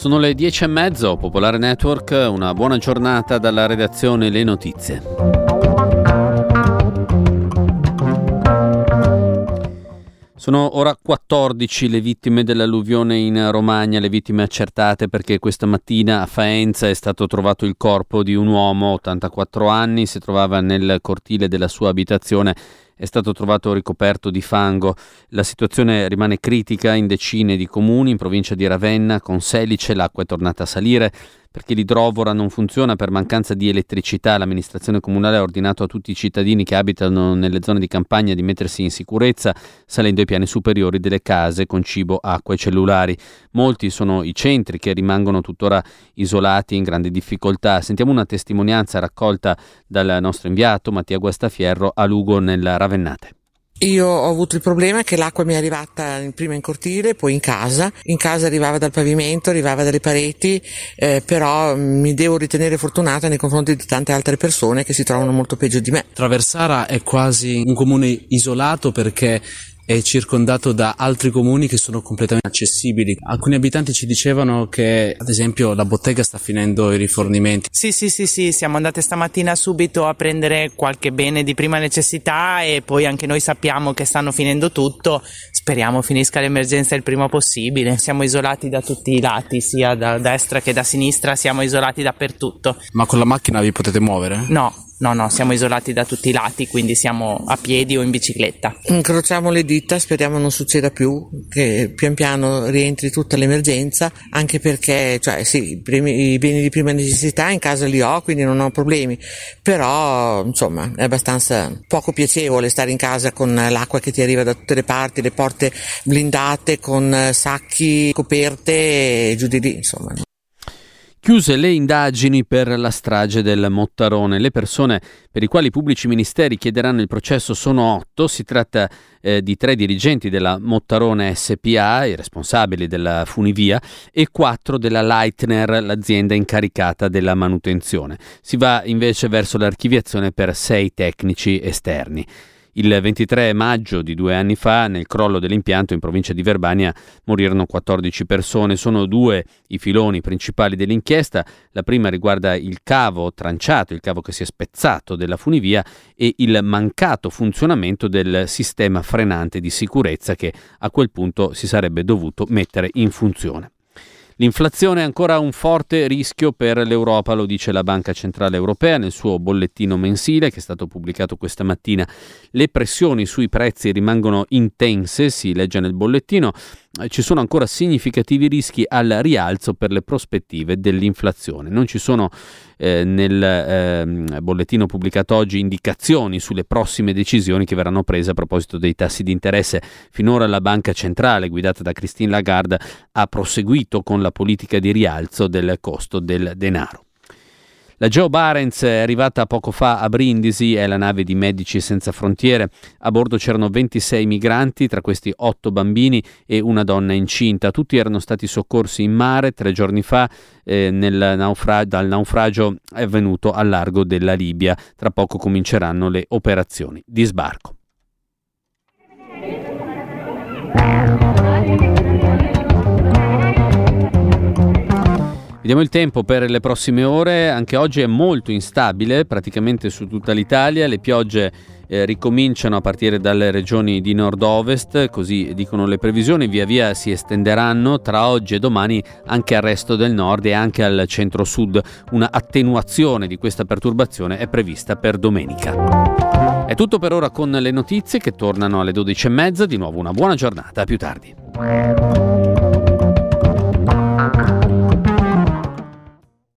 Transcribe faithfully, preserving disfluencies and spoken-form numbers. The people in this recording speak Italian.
Sono le dieci e mezzo, Popolare Network, una buona giornata dalla redazione Le Notizie. Sono ora quattordici le vittime dell'alluvione in Romagna, le vittime accertate perché questa mattina a Faenza è stato trovato il corpo di un uomo, ottantaquattro anni, si trovava nel cortile della sua abitazione. È stato trovato ricoperto di fango. La situazione rimane critica in decine di comuni, in provincia di Ravenna, con Selice l'acqua è tornata a salire perché l'idrovora non funziona per mancanza di elettricità. L'amministrazione comunale ha ordinato a tutti i cittadini che abitano nelle zone di campagna di mettersi in sicurezza salendo ai piani superiori delle case con cibo, acqua e cellulari. Molti sono i centri che rimangono tuttora isolati in grande difficoltà. Sentiamo una testimonianza raccolta dal nostro inviato Mattia Guastafierro a Lugo nella Ravennate. Io ho avuto il problema che l'acqua mi è arrivata prima in cortile, poi in casa. In casa arrivava dal pavimento, arrivava dalle pareti, eh, però mi devo ritenere fortunata nei confronti di tante altre persone che si trovano molto peggio di me. Traversara è quasi un comune isolato perché è circondato da altri comuni che sono completamente accessibili. Alcuni abitanti ci dicevano che, ad esempio, la bottega sta finendo i rifornimenti. Sì, sì, sì, sì, siamo andate stamattina subito a prendere qualche bene di prima necessità e poi anche noi sappiamo che stanno finendo tutto. Speriamo finisca l'emergenza il prima possibile. Siamo isolati da tutti i lati, sia da destra che da sinistra, siamo isolati dappertutto. Ma con la macchina vi potete muovere? No. No, no, siamo isolati da tutti i lati, quindi siamo a piedi o in bicicletta. Incrociamo le dita, speriamo non succeda più, che pian piano rientri tutta l'emergenza, anche perché, cioè sì, i, primi, i beni di prima necessità in casa li ho, quindi non ho problemi, però insomma è abbastanza poco piacevole stare in casa con l'acqua che ti arriva da tutte le parti, le porte blindate con sacchi, coperte e giù di lì, insomma. Chiuse le indagini per la strage del Mottarone. Le persone per i quali i pubblici ministeri chiederanno il processo sono otto. Si tratta eh, di tre dirigenti della Mottarone S P A, i responsabili della funivia, e quattro della Leitner, l'azienda incaricata della manutenzione. Si va invece verso l'archiviazione per sei tecnici esterni. Il ventitré maggio di due anni fa, nel crollo dell'impianto in provincia di Verbania, morirono quattordici persone. Sono due i filoni principali dell'inchiesta. La prima riguarda il cavo tranciato, il cavo che si è spezzato della funivia, e il mancato funzionamento del sistema frenante di sicurezza che a quel punto si sarebbe dovuto mettere in funzione. L'inflazione è ancora un forte rischio per l'Europa, lo dice la Banca Centrale Europea nel suo bollettino mensile che è stato pubblicato questa mattina. Le pressioni sui prezzi rimangono intense, si legge nel bollettino. Ci sono ancora significativi rischi al rialzo per le prospettive dell'inflazione. Non ci sono eh, nel eh, bollettino pubblicato oggi indicazioni sulle prossime decisioni che verranno prese a proposito dei tassi di interesse. Finora la Banca Centrale, guidata da Christine Lagarde, ha proseguito con la politica di rialzo del costo del denaro. La Geo Barents è arrivata poco fa a Brindisi, è la nave di Medici Senza Frontiere. A bordo c'erano ventisei migranti, tra questi otto bambini e una donna incinta. Tutti erano stati soccorsi in mare tre giorni fa eh, nel naufra- dal naufragio avvenuto al largo della Libia. Tra poco cominceranno le operazioni di sbarco. Vediamo il tempo per le prossime ore. Anche oggi è molto instabile praticamente su tutta l'Italia. Le piogge eh, ricominciano a partire dalle regioni di nord-ovest, così dicono le previsioni, via via si estenderanno tra oggi e domani anche al resto del nord e anche al centro-sud. Una attenuazione di questa perturbazione è prevista per domenica. È tutto per ora con le notizie che tornano alle dodici e mezza. Di nuovo una buona giornata, a più tardi.